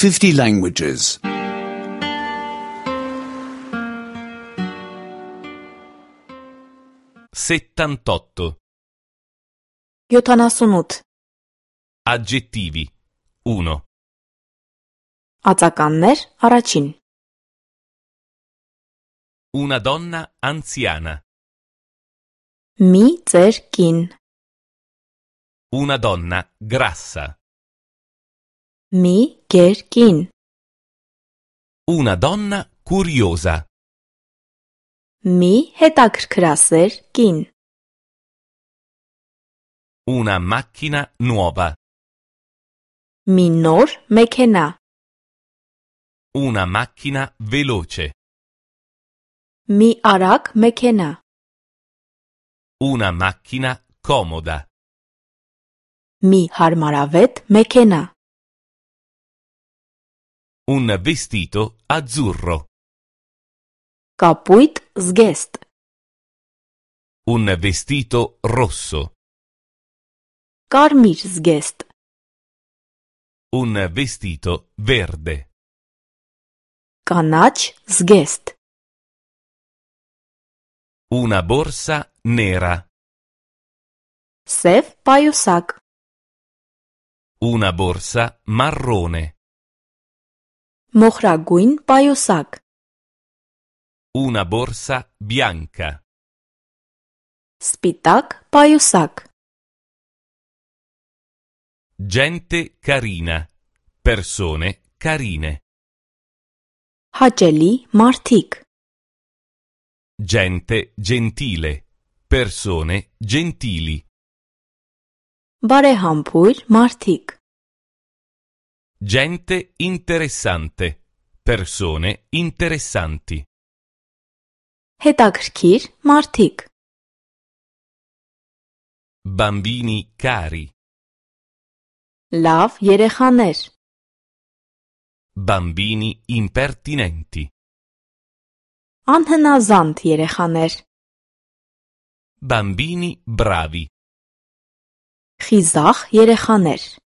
50 languages. 78. 78. Aggettivi. 1. Ածականներ առաջին. Una donna anziana. Մի ծեր կին. Una donna grassa. Մի գեր կին. Una donna curiosa. Մի հետաքրքրասեր կին. Una macchina nuova. Մի նոր մեքենա. Una macchina veloce. Մի արագ մեքենա. Una macchina comoda. Մի հարմարավետ մեքենա. Un vestito azzurro. Կապույտ զգեստ. Un vestito rosso. Կարմիր զգեստ. Un vestito verde. Կանաչ զգեստ. Una borsa nera. Սև պայուսակ. Una borsa marrone. Մոխրագույն պայուսակ. Una borsa bianca. Սպիտակ պայուսակ. Gente carina. Persone carine. Հաճելի մարդիկ. Gente gentile. Persone gentili. Բարեհամբույր մարդիկ. Gente interessante. Persone interessanti. Հետաքրքիր մարդիկ. Bambini cari. Լավ երեխաներ. Bambini impertinenti. Անհնազանդ երեխաներ. Bambini bravi. Խիզախ երեխաներ.